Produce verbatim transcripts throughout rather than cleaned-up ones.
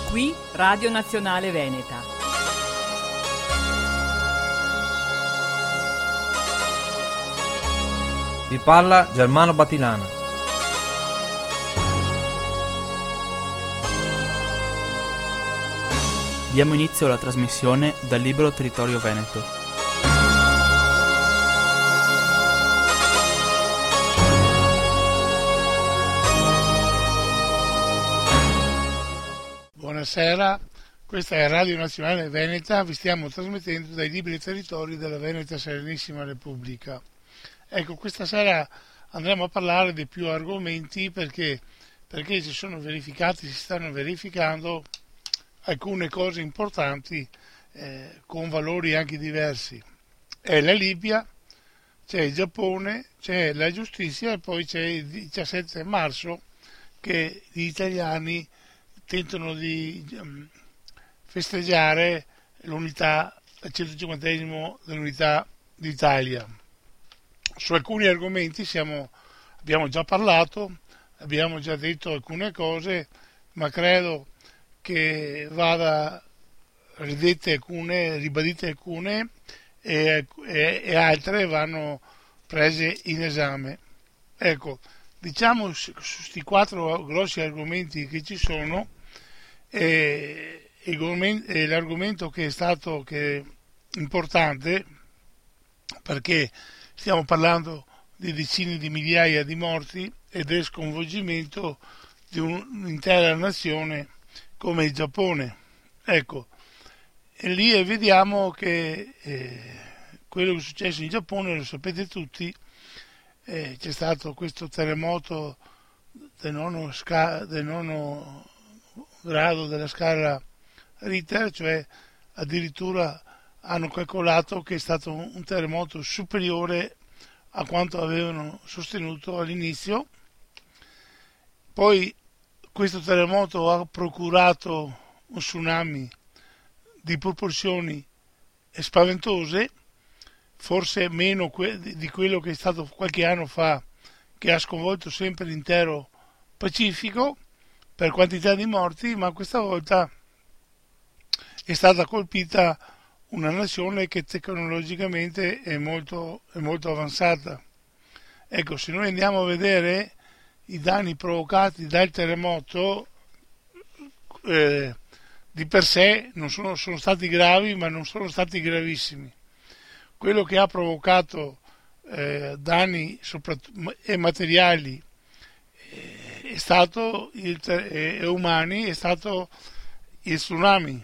Qui Radio Nazionale Veneta. Vi parla Germano Batilana. Diamo inizio alla trasmissione dal libro Territorio Veneto. Buonasera, questa è Radio Nazionale Veneta, vi stiamo trasmettendo dai liberi territori della Veneta Serenissima Repubblica. Ecco, questa sera andremo a parlare di più argomenti perché, perché si sono verificati, si stanno verificando alcune cose importanti eh, con valori anche diversi. È la Libia, c'è il Giappone, c'è la giustizia e poi c'è il diciassette marzo che gli italiani tentano di um, festeggiare l'unità, il centocinquantesimo dell'unità d'Italia. Su alcuni argomenti siamo, abbiamo già parlato, abbiamo già detto alcune cose, ma credo che vada ridette alcune, ribadite alcune e, e, e altre vanno prese in esame. Ecco, diciamo su questi quattro grossi argomenti che ci sono, e, e l'argomento che è stato che è importante, perché stiamo parlando di decine di migliaia di morti e del sconvolgimento di un'intera nazione come il Giappone. Ecco, e lì vediamo che eh, quello che è successo in Giappone lo sapete tutti, eh, c'è stato questo terremoto del nono, sca- del nono grado della scala Richter, cioè addirittura hanno calcolato che è stato un terremoto superiore a quanto avevano sostenuto all'inizio. Poi questo terremoto ha procurato un tsunami di proporzioni spaventose, forse meno di quello che è stato qualche anno fa, che ha sconvolto sempre l'intero Pacifico per quantità di morti, ma questa volta è stata colpita una nazione che tecnologicamente è molto, è molto avanzata. Ecco, se noi andiamo a vedere i danni provocati dal terremoto, eh, di per sé non sono, sono stati gravi, ma non sono stati gravissimi. Quello che ha provocato eh, danni e materiali eh, è stato il, e umani è stato il tsunami,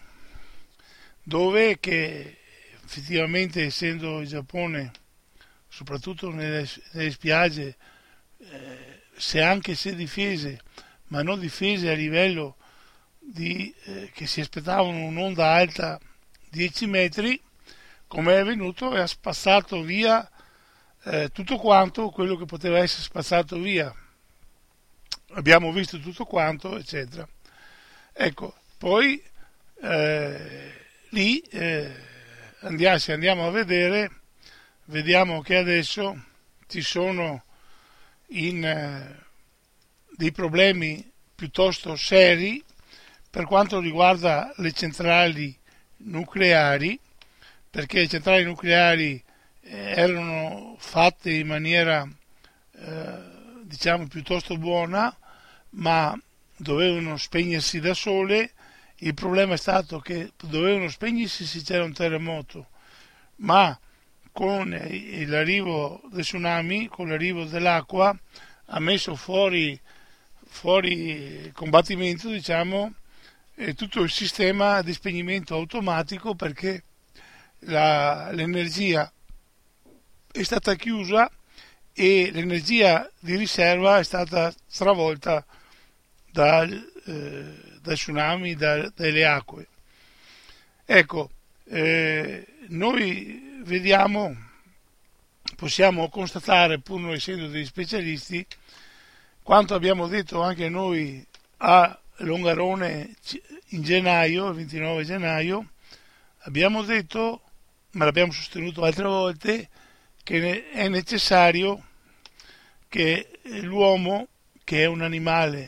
dove che effettivamente, essendo il Giappone soprattutto nelle, nelle spiagge, eh, se anche se difese, ma non difese a livello di eh, che si aspettavano un'onda alta dieci metri, come è avvenuto, e ha spazzato via eh, tutto quanto quello che poteva essere spazzato via. Abbiamo visto tutto quanto, eccetera. Ecco, poi eh, lì eh, andiamo, se andiamo a vedere, vediamo che adesso ci sono in, eh, dei problemi piuttosto seri per quanto riguarda le centrali nucleari, perché le centrali nucleari eh, erano fatte in maniera eh, diciamo piuttosto buona, ma dovevano spegnersi da sole. Il problema è stato che dovevano spegnersi se c'era un terremoto, ma con l'arrivo del tsunami, con l'arrivo dell'acqua, ha messo fuori, fuori combattimento, diciamo, eh, tutto il sistema di spegnimento automatico, perché la, l'energia è stata chiusa e l'energia di riserva è stata travolta dal, eh, dal tsunami, da, dalle acque. Ecco, eh, noi vediamo, possiamo constatare, pur non essendo degli specialisti, quanto abbiamo detto anche noi a Longarone in gennaio, il ventinove gennaio, abbiamo detto, ma l'abbiamo sostenuto altre volte, che è necessario che l'uomo, che è un animale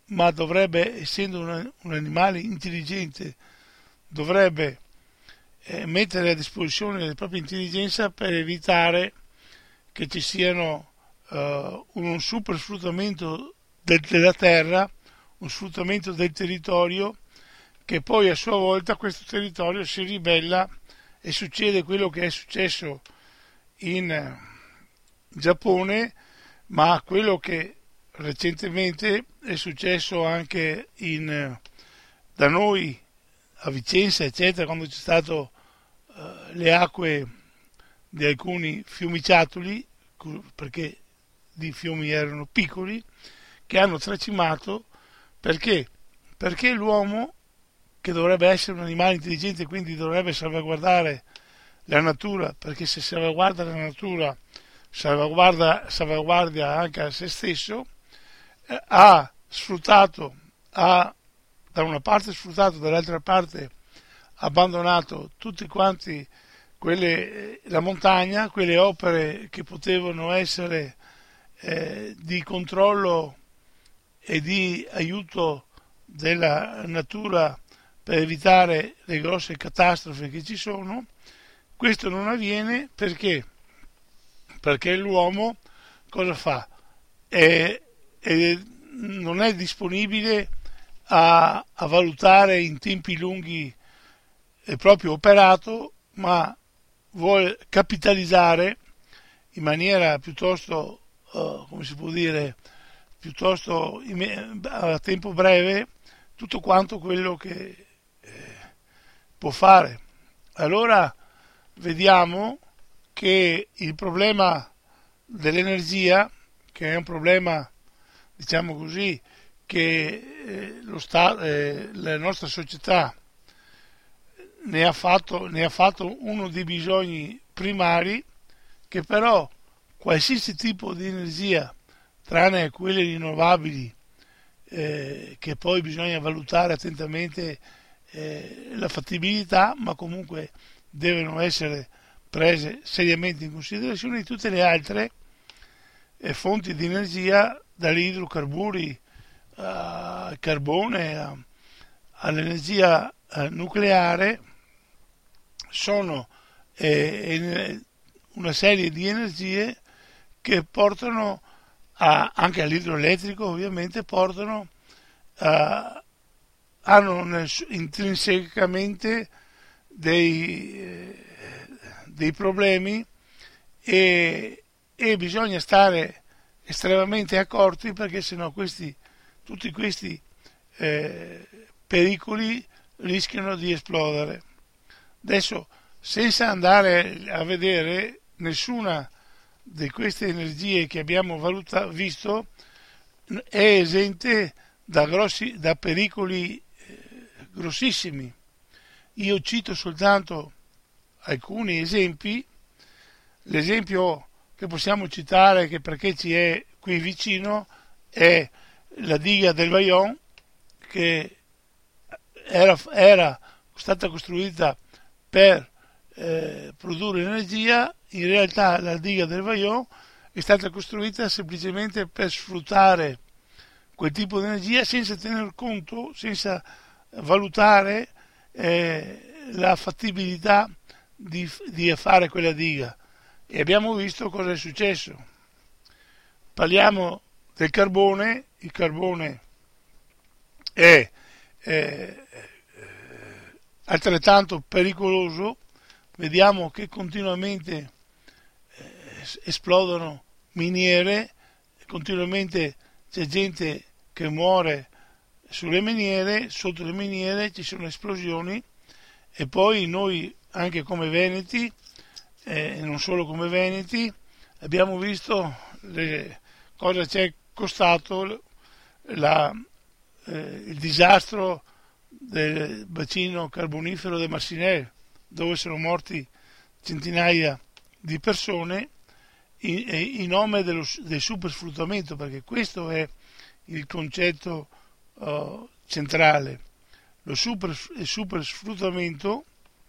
ma dovrebbe, essendo un, un animale intelligente, dovrebbe eh, mettere a disposizione la propria intelligenza per evitare che ci siano uh, un super sfruttamento del, della terra, un sfruttamento del territorio, che poi a sua volta questo territorio si ribella e succede quello che è successo in Giappone, ma quello che recentemente è successo anche in, da noi a Vicenza, eccetera, quando c'è stato uh, le acque di alcuni fiumiciatuli, perché di fiumi erano piccoli, che hanno tracimato. Perché? Perché l'uomo, che dovrebbe essere un animale intelligente, quindi dovrebbe salvaguardare la natura, perché se salvaguarda la natura salvaguarda, salvaguardia anche a se stesso, eh, ha sfruttato, ha da una parte sfruttato, dall'altra parte abbandonato tutti quanti quelle, la montagna, quelle opere che potevano essere eh, di controllo e di aiuto della natura per evitare le grosse catastrofi che ci sono. Questo non avviene perché? Perché l'uomo cosa fa? È, è, non è disponibile a, a valutare in tempi lunghi il proprio operato, ma vuole capitalizzare in maniera piuttosto, uh, come si può dire, piuttosto a tempo breve tutto quanto quello che eh, può fare. Allora vediamo che il problema dell'energia, che è un problema, diciamo così, che eh, lo sta, eh, la nostra società ne ha fatto, ne ha fatto uno dei bisogni primari, che però qualsiasi tipo di energia, tranne quelle rinnovabili, eh, che poi bisogna valutare attentamente eh, la fattibilità, ma comunque devono essere prese seriamente in considerazione, di tutte le altre eh, fonti di energia, dagli idrocarburi al carbone a, all'energia eh, nucleare, sono eh, una serie di energie che portano a, anche all'idroelettrico ovviamente, portano a, hanno nel, intrinsecamente dei, eh, dei problemi e, e bisogna stare estremamente accorti, perché sennò questi, tutti questi eh, pericoli rischiano di esplodere. Adesso, senza andare a vedere nessuna di queste energie che abbiamo valuta, visto, è esente da, grossi, da pericoli eh, grossissimi. Io cito soltanto alcuni esempi. L'esempio che possiamo citare, che perché ci è qui vicino, è la diga del Vajont, che era, era stata costruita per eh, produrre energia. In realtà la diga del Vajont è stata costruita semplicemente per sfruttare quel tipo di energia, senza tener conto, senza valutare eh, la fattibilità di, di fare quella diga. E abbiamo visto cosa è successo. Parliamo del carbone. Il carbone è eh, altrettanto pericoloso. Vediamo che continuamente eh, esplodono miniere, continuamente c'è gente che muore sulle miniere, sotto le miniere ci sono esplosioni, e poi noi anche come veneti, e eh, non solo come veneti, abbiamo visto le, cosa ci è costato la, eh, il disastro del bacino carbonifero del Marcinelle, dove sono morti centinaia di persone in, in nome dello, del supersfruttamento, perché questo è il concetto uh, centrale. Lo super, il supersfruttamento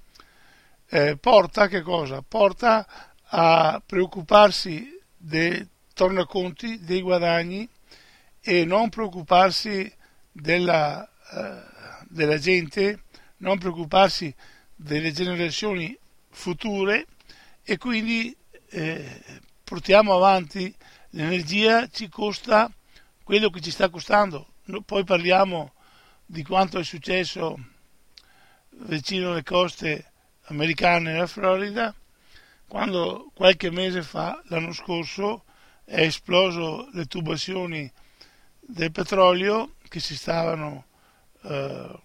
eh, porta a che cosa? Porta a preoccuparsi dei tornaconti, dei guadagni, e non preoccuparsi della, eh, della gente, non preoccuparsi delle generazioni future, e quindi eh, portiamo avanti l'energia, ci costa quello che ci sta costando. Poi parliamo di quanto è successo vicino alle coste americane nella Florida, quando qualche mese fa, l'anno scorso, è esploso le tubazioni del petrolio che si stavano eh,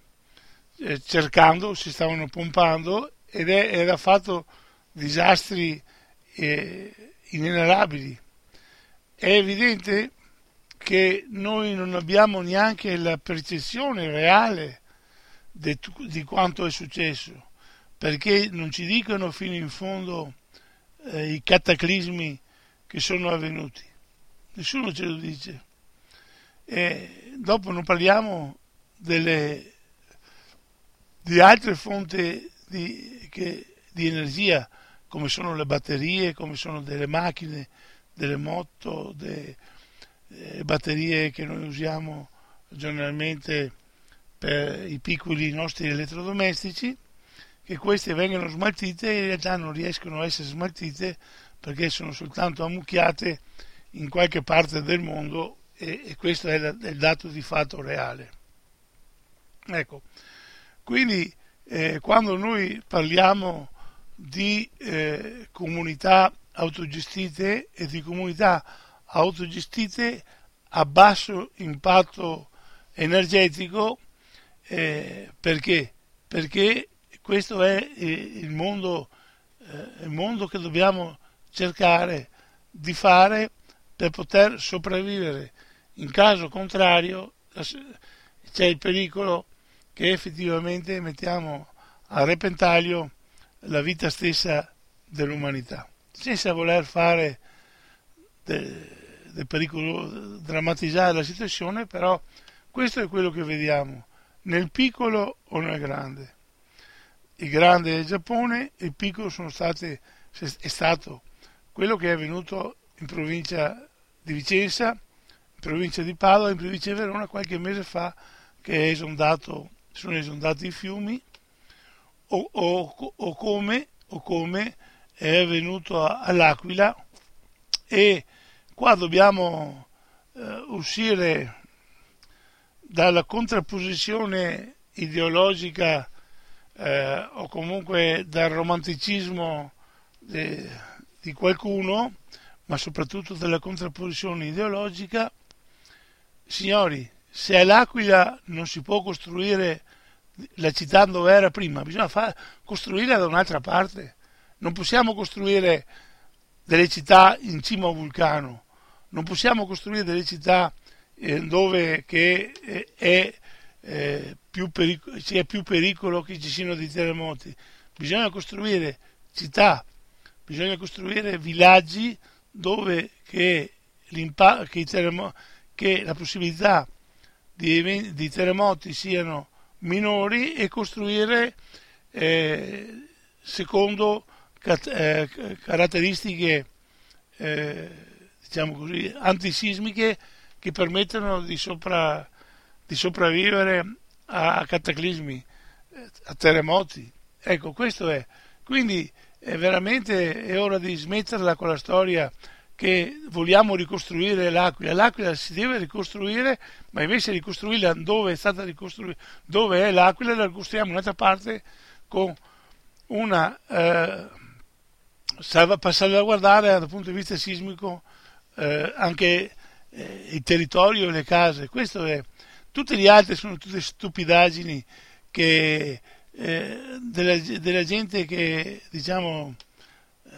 cercando, si stavano pompando, ed è, ed ha fatto disastri eh, inenarrabili. È evidente che noi non abbiamo neanche la percezione reale di, di quanto è successo, perché non ci dicono fino in fondo eh, i cataclismi che sono avvenuti, nessuno ce lo dice. E dopo non parliamo delle, di altre fonti di, che, di energia, come sono le batterie, come sono delle macchine, delle moto, delle eh, batterie che noi usiamo giornalmente per i piccoli nostri elettrodomestici, che queste vengono smaltite e in realtà non riescono a essere smaltite perché sono soltanto ammucchiate in qualche parte del mondo, e, e questo è, la, è il dato di fatto reale. Ecco, quindi eh, quando noi parliamo di eh, comunità autogestite e di comunità autogestite a basso impatto energetico, eh, perché? Perché questo è eh, il mondo, eh, il mondo che dobbiamo cercare di fare per poter sopravvivere. In caso contrario c'è il pericolo che effettivamente mettiamo a repentaglio la vita stessa dell'umanità, senza voler fare del, del pericolo, drammatizzare la situazione, però questo è quello che vediamo, nel piccolo o nel grande. Il grande è il Giappone, il piccolo sono state, è stato quello che è avvenuto in provincia di Vicenza, in provincia di Padova, in provincia di Verona qualche mese fa, che è esondato, sono esondati i fiumi, o, o, o, come, o come è avvenuto all'Aquila. E qua dobbiamo eh, uscire dalla contrapposizione ideologica eh, o comunque dal romanticismo de, di qualcuno, ma soprattutto dalla contrapposizione ideologica. Signori, se all'Aquila non si può costruire la città dove era prima, bisogna far, costruirla da un'altra parte. Non possiamo costruire delle città in cima a un vulcano, non possiamo costruire delle città eh, dove che, eh, è, eh, più pericolo, c'è più pericolo che ci siano dei terremoti. Bisogna costruire città, bisogna costruire villaggi dove che, che, i terremoti, che la possibilità di, di terremoti siano minori, e costruire eh, secondo cat, eh, caratteristiche eh, diciamo così antisismiche che permettono di, sopra, di sopravvivere a cataclismi, a terremoti. Ecco, questo è. Quindi è veramente è ora di smetterla con la storia che vogliamo ricostruire l'Aquila. L'Aquila si deve ricostruire, ma invece di ricostruirla dove è stata ricostruita, dove è l'Aquila, la ricostruiamo in un'altra parte con una eh, salva, per salvaguardare dal punto di vista sismico eh, anche eh, il territorio e le case. Questo è. Tutte le altre sono tutte stupidaggini che eh, della, della gente che diciamo eh,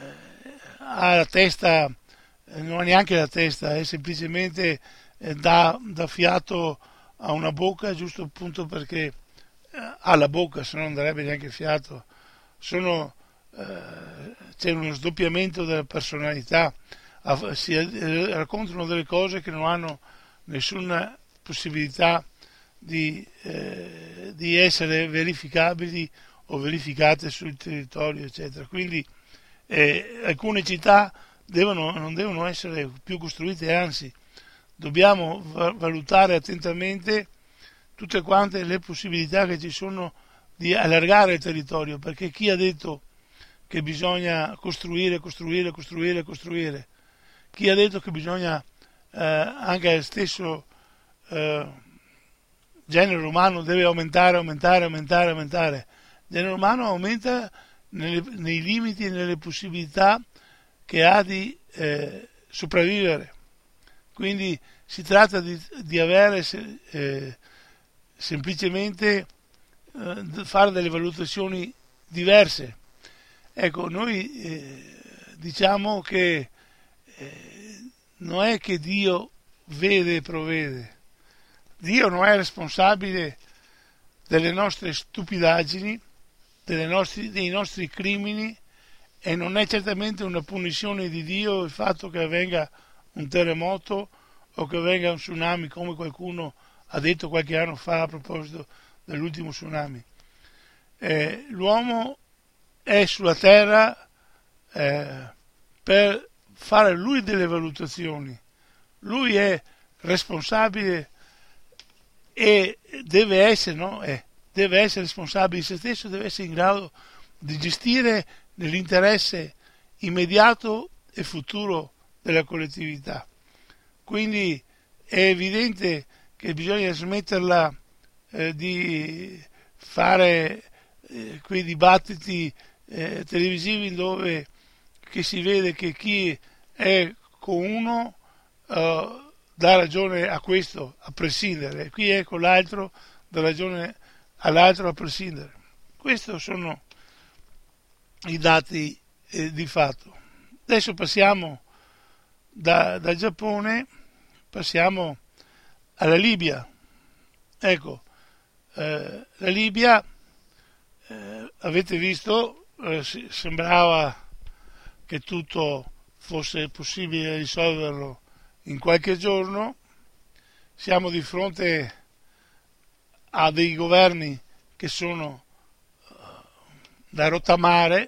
ha la testa, non ha neanche la testa, è semplicemente eh, dà, dà fiato a una bocca, giusto appunto perché eh, ha la bocca, se no non darebbe neanche fiato. Sono, eh, c'è uno sdoppiamento della personalità, si eh, raccontano delle cose che non hanno nessuna possibilità di, eh, di essere verificabili o verificate sul territorio, eccetera. Quindi eh, alcune città devono, non devono essere più costruite, anzi dobbiamo valutare attentamente tutte quante le possibilità che ci sono di allargare il territorio, perché chi ha detto che bisogna costruire, costruire, costruire, costruire, chi ha detto che bisogna eh, anche il stesso eh, genere umano deve aumentare, aumentare, aumentare, aumentare. Il genere umano aumenta nelle, nei limiti e nelle possibilità che ha di eh, sopravvivere. Quindi si tratta di, di avere eh, semplicemente eh, fare delle valutazioni diverse. Ecco, noi eh, diciamo che eh, non è che Dio vede e provvede. Dio non è responsabile delle nostre stupidaggini, delle nostri, dei nostri crimini, e non è certamente una punizione di Dio il fatto che avvenga un terremoto o che avvenga un tsunami, come qualcuno ha detto qualche anno fa a proposito dell'ultimo tsunami. Eh, l'uomo è sulla terra eh, per fare lui delle valutazioni. Lui è responsabile e deve essere, no? eh, deve essere responsabile di se stesso, deve essere in grado di gestire nell'interesse immediato e futuro della collettività. Quindi è evidente che bisogna smetterla eh, di fare eh, quei dibattiti eh, televisivi dove che si vede che chi è con uno eh, dà ragione a questo a prescindere, qui è con l'altro dà ragione all'altro a prescindere. Questi sono i dati eh, di fatto. Adesso passiamo da, dal Giappone, passiamo alla Libia. Ecco, eh, la Libia, eh, avete visto, eh, sembrava che tutto fosse possibile risolverlo in qualche giorno. Siamo di fronte a dei governi che sono uh, da rottamare,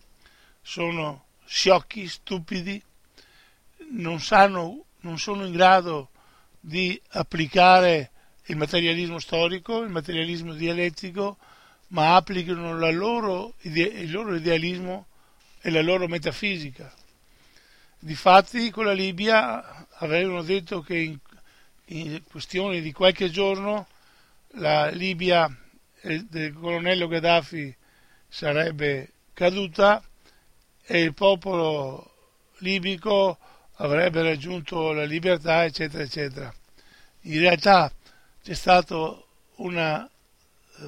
sono sciocchi, stupidi, non sanno, non sono in grado di applicare il materialismo storico, il materialismo dialettico, ma applicano la loro, il loro idealismo e la loro metafisica. Difatti con la Libia avevano detto che in, in questione di qualche giorno la Libia del colonnello Gheddafi sarebbe caduta e il popolo libico avrebbe raggiunto la libertà, eccetera, eccetera. In realtà c'è stata una eh,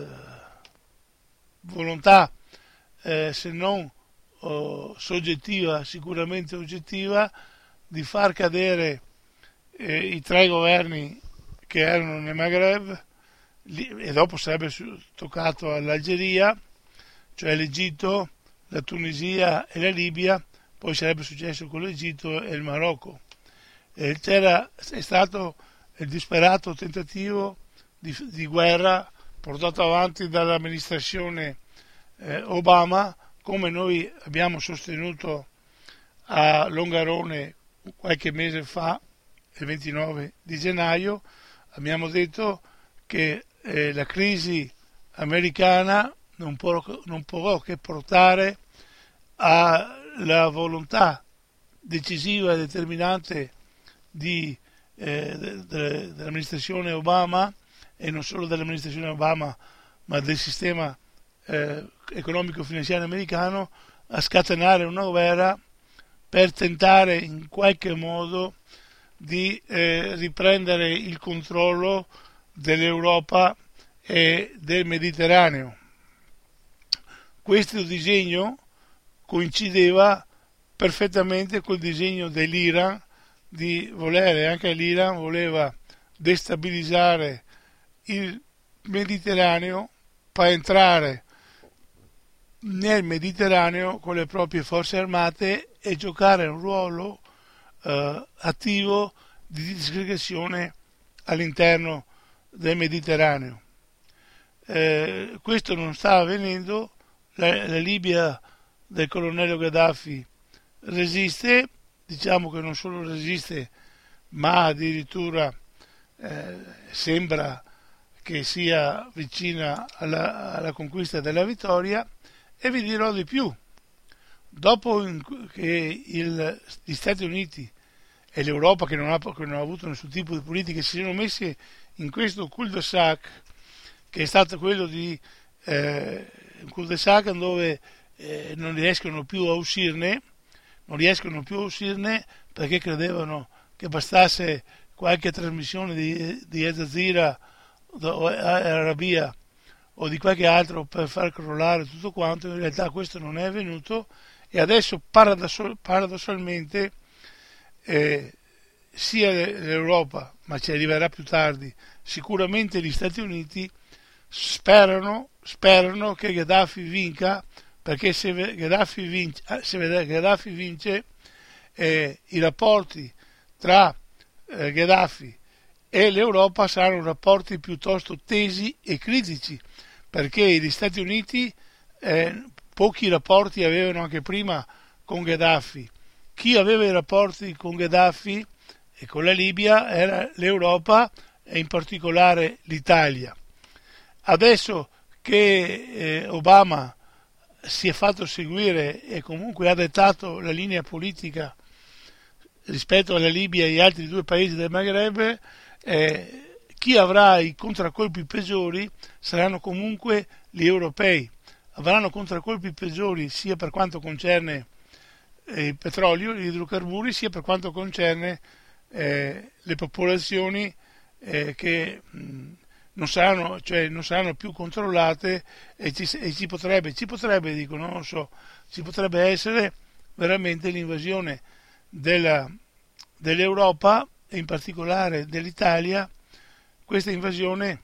volontà, eh, se non oh, soggettiva, sicuramente oggettiva, di far cadere eh, i tre governi che erano nel Maghreb, e dopo sarebbe toccato all'Algeria, cioè l'Egitto, la Tunisia e la Libia, poi sarebbe successo con l'Egitto e il Marocco. E c'era, è stato il disperato tentativo di, di guerra portato avanti dall'amministrazione eh, Obama, come noi abbiamo sostenuto a Longarone qualche mese fa, il ventinove di gennaio, abbiamo detto che eh, la crisi americana non può, non può che portare alla volontà decisiva e determinante di, eh, de, de, dell'amministrazione Obama, e non solo dell'amministrazione Obama ma del sistema eh, economico-finanziario americano, a scatenare una guerra per tentare in qualche modo di eh, riprendere il controllo dell'Europa e del Mediterraneo. Questo disegno coincideva perfettamente col disegno dell'Iran di volere, anche l'Iran voleva destabilizzare il Mediterraneo per entrare nel Mediterraneo con le proprie forze armate e giocare un ruolo eh, attivo di disgregazione all'interno del Mediterraneo. Eh, questo non sta avvenendo, la, la Libia del colonnello Gheddafi resiste, diciamo che non solo resiste, ma addirittura eh, sembra che sia vicina alla, alla conquista della vittoria. E vi dirò di più: dopo che il, gli Stati Uniti e l'Europa, che non, ha, che non ha avuto nessun tipo di politica, si sono messi in questo cul-de-sac, che è stato quello di eh, un cul-de-sac dove eh, non riescono più a uscirne, non riescono più a uscirne perché credevano che bastasse qualche trasmissione di, di Al Jazeera o Arabia o di qualche altro per far crollare tutto quanto. In realtà questo non è avvenuto, e adesso paradossal, paradossalmente eh, sia l'Europa, ma ci arriverà più tardi, sicuramente gli Stati Uniti sperano, sperano che Gheddafi vinca, perché se Gheddafi vince, se Gheddafi vince eh, i rapporti tra eh, Gheddafi e l'Europa saranno rapporti piuttosto tesi e critici, perché gli Stati Uniti eh, pochi rapporti avevano anche prima con Gheddafi. Chi aveva i rapporti con Gheddafi e con la Libia era l'Europa, e in particolare l'Italia. Adesso che eh, Obama si è fatto seguire e comunque ha dettato la linea politica rispetto alla Libia e agli altri due paesi del Maghreb, eh, chi avrà i contraccolpi peggiori saranno comunque gli europei. Avranno contraccolpi peggiori sia per quanto concerne eh, il petrolio, gli idrocarburi, sia per quanto concerne eh, le popolazioni eh, che mh, non saranno, cioè non saranno più controllate, e ci, e ci potrebbe, ci potrebbe, dico, non lo so, ci potrebbe essere veramente l'invasione della, dell'Europa e in particolare dell'Italia. Questa invasione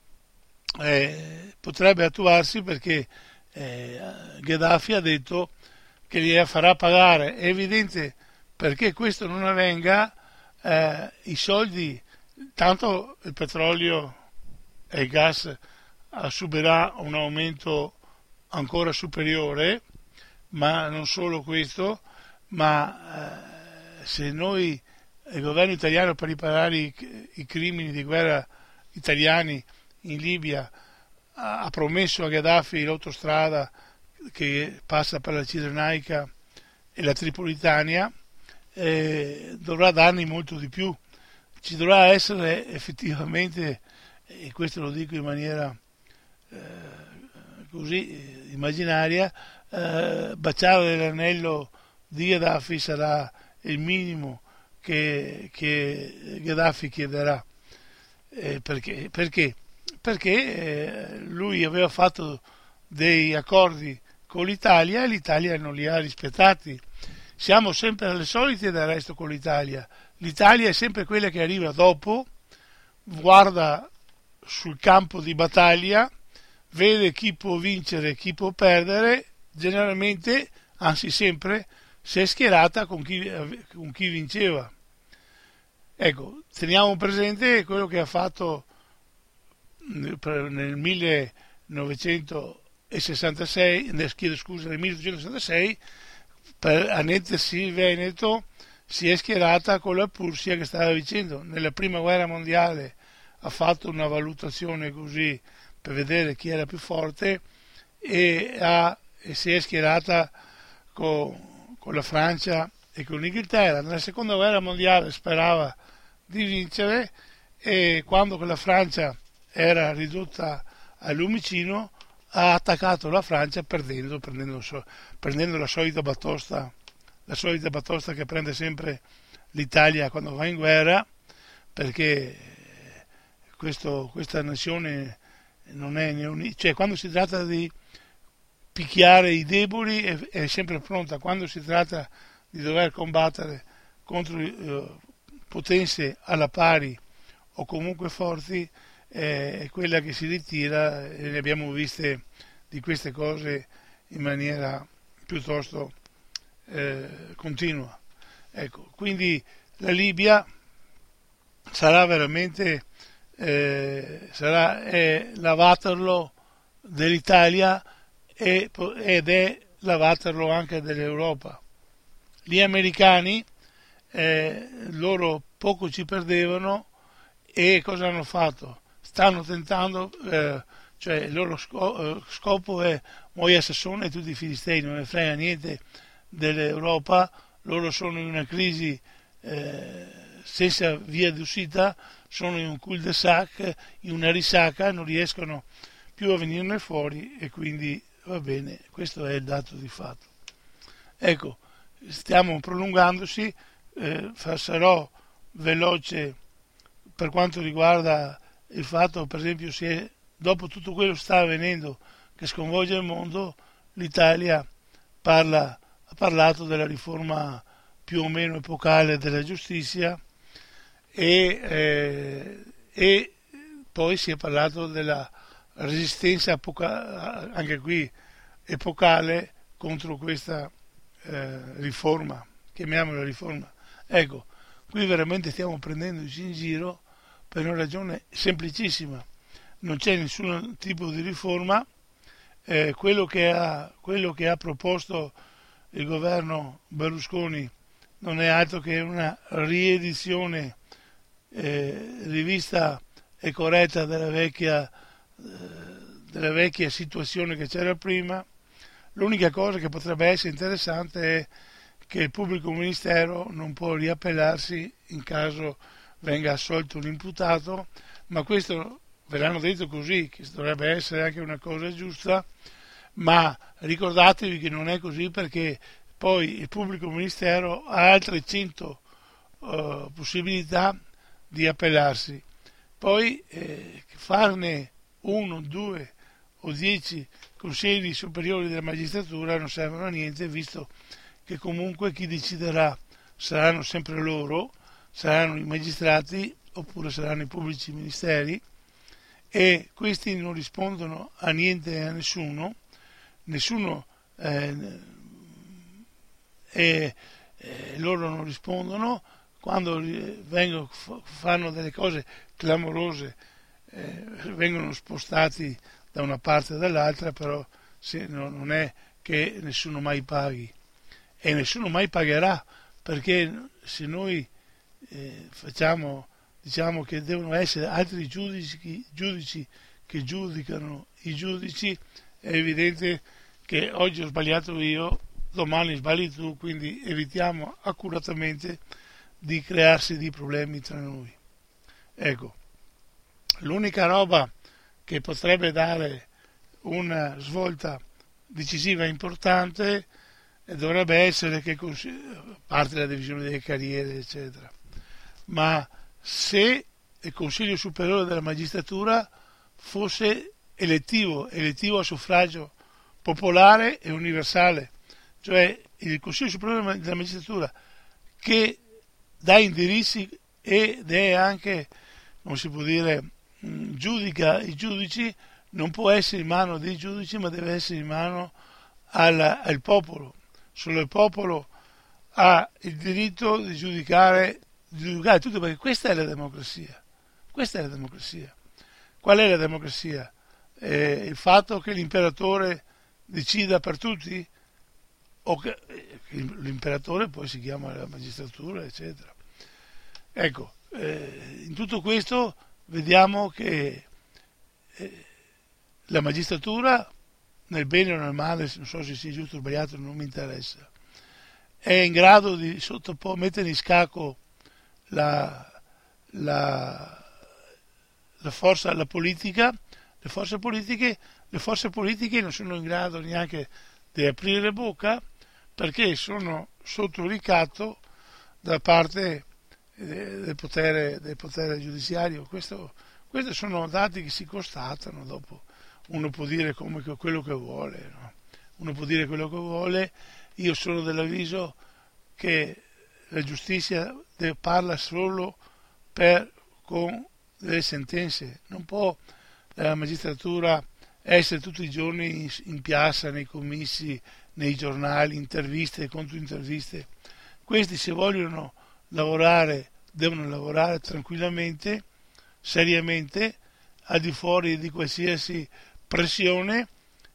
eh, potrebbe attuarsi perché eh, Gheddafi ha detto che li farà pagare. È evidente, perché questo non avvenga, eh, i soldi, tanto il petrolio e il gas subirà un aumento ancora superiore, ma non solo questo, ma eh, se noi, il governo italiano, per riparare i, i crimini di guerra italiani in Libia, ha, ha promesso a Gheddafi l'autostrada che passa per la Cirenaica e la Tripolitania, eh, dovrà darne molto di più. Ci dovrà essere effettivamente, e questo lo dico in maniera eh, così eh, immaginaria, eh, baciare l'anello di Gheddafi sarà il minimo che, che Gheddafi chiederà. Eh, perché? Perché, perché eh, lui aveva fatto dei accordi con l'Italia e l'Italia non li ha rispettati. Siamo sempre alle solite del resto con l'Italia. L'Italia è sempre quella che arriva dopo, guarda sul campo di battaglia, vede chi può vincere e chi può perdere, generalmente, anzi sempre, si è schierata con chi, con chi vinceva. Ecco, teniamo presente quello che ha fatto nel millenovecentosessantasei, chiedo scusa, nel milleottocentosessantasei, per annettersi il Veneto, si è schierata con la Prussia che stava vincendo. Nella prima guerra mondiale ha fatto una valutazione così per vedere chi era più forte, e, ha, e si è schierata con, con la Francia e con l'Inghilterra. Nella seconda guerra mondiale sperava di vincere, e quando la Francia era ridotta al lumicino ha attaccato la Francia perdendo, prendendo, prendendo la solita batosta, la solita batosta che prende sempre l'Italia quando va in guerra, perché questo, questa nazione non è ne unita, cioè quando si tratta di picchiare i deboli è, è sempre pronta, quando si tratta di dover combattere contro eh, potenze alla pari o comunque forti, eh, è quella che si ritira, e ne abbiamo viste di queste cose in maniera piuttosto eh, continua. Ecco, quindi la Libia sarà veramente eh, sarà è la Waterloo dell'Italia e, ed è la Waterloo anche dell'Europa. Gli americani eh, loro poco ci perdevano, e cosa hanno fatto? stanno tentando, eh, cioè il loro sco- eh, scopo è Moia Sassone e tutti i filistei, non ne frega niente dell'Europa, loro sono in una crisi eh, senza via d'uscita, sono in un cul-de-sac, in una risacca, non riescono più a venirne fuori e quindi va bene, questo è il dato di fatto. Ecco, stiamo prolungandosi, eh, sarò veloce per quanto riguarda il fatto, per esempio, se dopo tutto quello che sta avvenendo che sconvolge il mondo, l'Italia parla, ha parlato della riforma più o meno epocale della giustizia e, eh, e poi si è parlato della resistenza epoca, anche qui epocale contro questa eh, riforma, chiamiamola riforma. Ecco, qui veramente stiamo prendendoci in giro per una ragione semplicissima, non c'è nessun tipo di riforma, eh, quello, che ha, quello che ha proposto il governo Berlusconi non è altro che una riedizione eh, rivista e corretta della vecchia, eh, della vecchia situazione che c'era prima. L'unica cosa che potrebbe essere interessante è che il pubblico ministero non può riappellarsi in caso venga assolto un imputato, ma questo ve l'hanno detto così, che dovrebbe essere anche una cosa giusta, ma ricordatevi che non è così, perché poi il pubblico ministero ha altre cento uh, possibilità di appellarsi. Poi eh, farne uno, due o dieci consigli superiori della magistratura non servono a niente, visto che comunque chi deciderà saranno sempre loro, saranno i magistrati oppure saranno i pubblici ministeri, e questi non rispondono a niente e a nessuno, nessuno eh, e eh, loro non rispondono. Quando vengono, fanno delle cose clamorose eh, vengono spostati da una parte o dall'altra, però se, no, non è che nessuno mai paghi e nessuno mai pagherà, perché se noi eh, facciamo, diciamo che devono essere altri giudici, giudici che giudicano i giudici, è evidente che oggi ho sbagliato io, domani sbagli tu, quindi evitiamo accuratamente di crearsi dei problemi tra noi. Ecco, l'unica roba che potrebbe dare una svolta decisiva e importante dovrebbe essere che, a parte la divisione delle carriere eccetera, ma se il Consiglio Superiore della Magistratura fosse elettivo, elettivo a suffragio popolare e universale, cioè il Consiglio Superiore della Magistratura che dà indirizzi ed è anche, come si può dire, mh, giudica i giudici, non può essere in mano dei giudici, ma deve essere in mano al, al popolo. Solo il popolo ha il diritto di giudicare, di giudicare tutto, perché questa è la democrazia. Questa è la democrazia. Qual è la democrazia? Eh, il fatto che l'imperatore decida per tutti? O che l'imperatore poi si chiama la magistratura, eccetera. Ecco, eh, in tutto questo vediamo che eh, la magistratura, nel bene o nel male, non so se sia giusto o sbagliato, non mi interessa, è in grado di sottopo- mettere in scacco la, la, la forza, la politica, le forze politiche, le forze politiche non sono in grado neanche di aprire bocca, perché sono sotto ricatto da parte del potere, del potere giudiziario. Questo, questi sono dati che si constatano. Dopo uno può dire come quello che vuole, no? Uno può dire quello che vuole. Io sono dell'avviso che la giustizia deve, parla solo per, con delle sentenze, non può la magistratura essere tutti i giorni in piazza, nei commissari, nei giornali, interviste e controinterviste. Questi, se vogliono lavorare, devono lavorare tranquillamente, seriamente, al di fuori di qualsiasi pressione,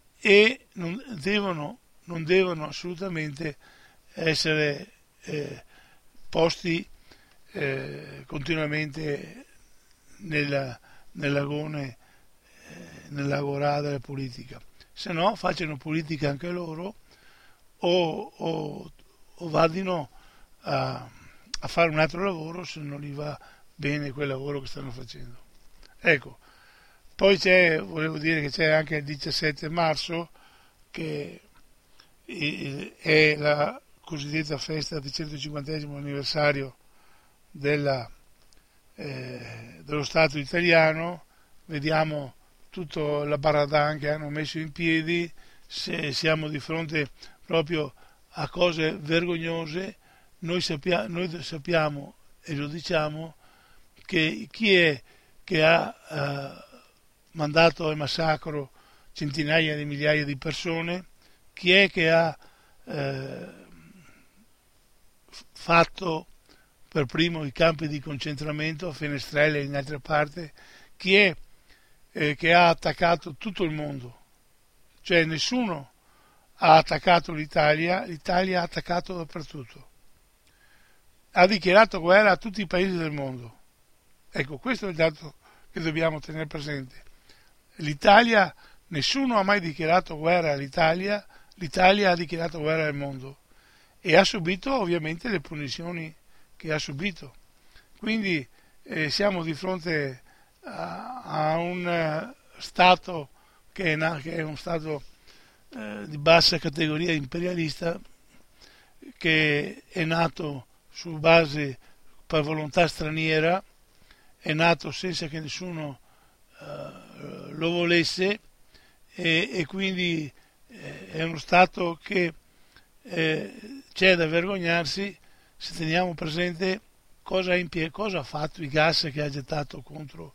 e non devono, non devono assolutamente essere eh, posti eh, continuamente nella, nell'agone, eh, nell'agorà della politica. Se no facciano politica anche loro o, o, o vadino a, a fare un altro lavoro se non gli va bene quel lavoro che stanno facendo. Ecco, poi c'è, volevo dire che c'è anche il diciassette marzo, che è la cosiddetta festa del centocinquantesimo anniversario della, eh, dello Stato italiano. Vediamo tutta la baradan che hanno messo in piedi, se siamo di fronte proprio a cose vergognose. Noi, sappia, noi sappiamo e lo diciamo che chi è che ha eh, mandato al massacro centinaia di migliaia di persone, chi è che ha eh, fatto per primo i campi di concentramento a Fenestrelle e in altre parti, chi è eh, che ha attaccato tutto il mondo. Cioè nessuno ha attaccato l'Italia, l'Italia ha attaccato dappertutto. Ha dichiarato guerra a tutti i paesi del mondo. Ecco, questo è il dato che dobbiamo tenere presente. L'Italia, nessuno ha mai dichiarato guerra all'Italia, l'Italia ha dichiarato guerra al mondo e ha subito ovviamente le punizioni che ha subito. Quindi eh, siamo di fronte a, a un uh, Stato che è, na- che è uno Stato uh, di bassa categoria imperialista, che è nato su base per volontà straniera, è nato senza che nessuno uh, lo volesse e, e quindi eh, è uno Stato che eh, c'è da vergognarsi se teniamo presente cosa ha, impie- cosa ha fatto, i gas che ha gettato contro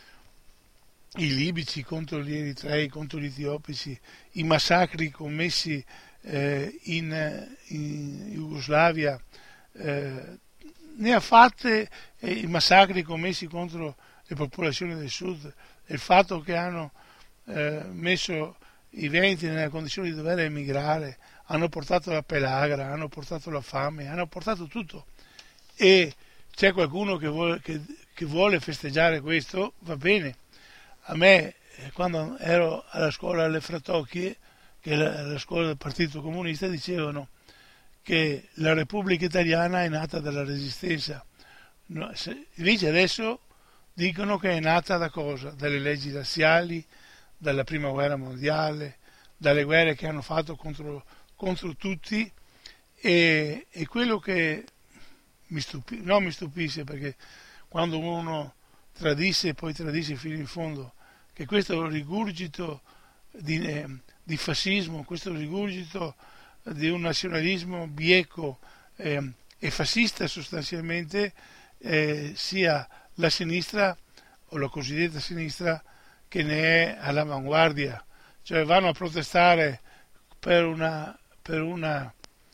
i libici, contro gli eritrei, contro gli etiopici, i massacri commessi eh, in, in Jugoslavia, eh, ne ha fatte eh, i massacri commessi contro le popolazioni del sud, il fatto che hanno eh, messo i venti nella condizione di dover emigrare, hanno portato la pelagra, hanno portato la fame, hanno portato tutto. E c'è qualcuno che vuole, che, che vuole festeggiare questo, va bene. A me, quando ero alla scuola alle Fratocchie, che è la, la scuola del Partito Comunista, dicevano che la Repubblica Italiana è nata dalla Resistenza. No, se, invece adesso dicono che è nata da cosa? Dalle leggi razziali, dalla Prima Guerra Mondiale, dalle guerre che hanno fatto contro, contro tutti, e, e quello che mi stupisce, non mi stupisce, perché quando uno tradisce e poi tradisce fino in fondo, che questo rigurgito di, eh, di fascismo, questo rigurgito di un nazionalismo bieco eh, e fascista sostanzialmente, eh, sia la sinistra o la cosiddetta sinistra che ne è all'avanguardia, cioè vanno a protestare per una, per una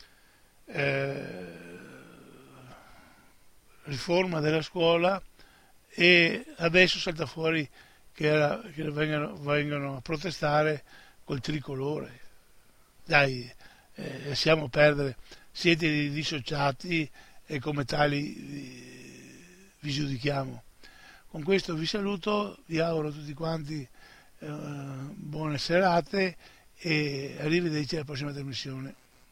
eh, riforma della scuola, e adesso salta fuori che, era, che vengono, vengono a protestare col tricolore. Dai, eh, lasciamo perdere, siete dissociati e come tali vi, vi giudichiamo. Con questo vi saluto, vi auguro a tutti quanti eh, buone serate e arrivederci alla prossima trasmissione.